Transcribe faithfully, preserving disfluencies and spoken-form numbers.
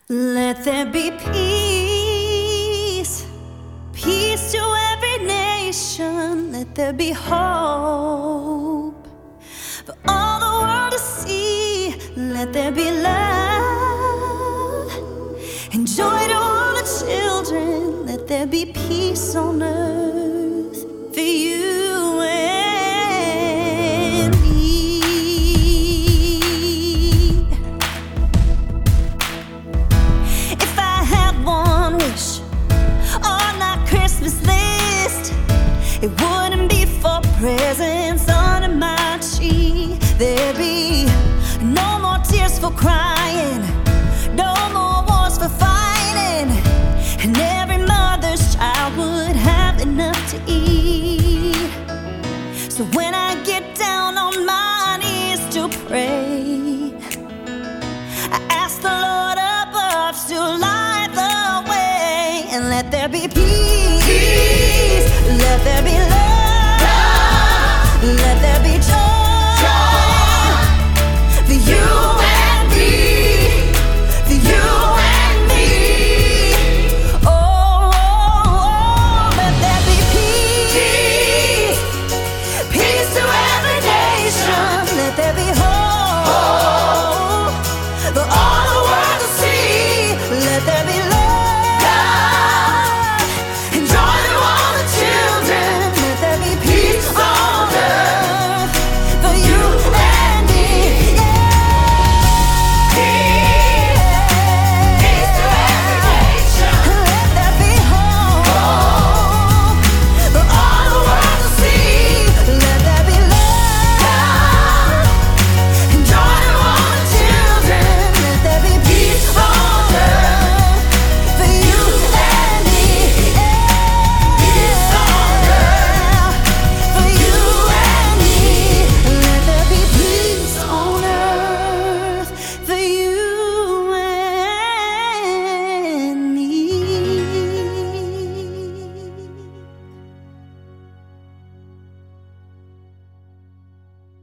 Let there be peace, peace to every nation. Let there be hope for all the world to see. Let there be love and joy to all the children. Let there be peace on earth for you and me. If I had one wish on our Christmas list, it wouldn't be for presents under my tree. There'd be no more tears for crying.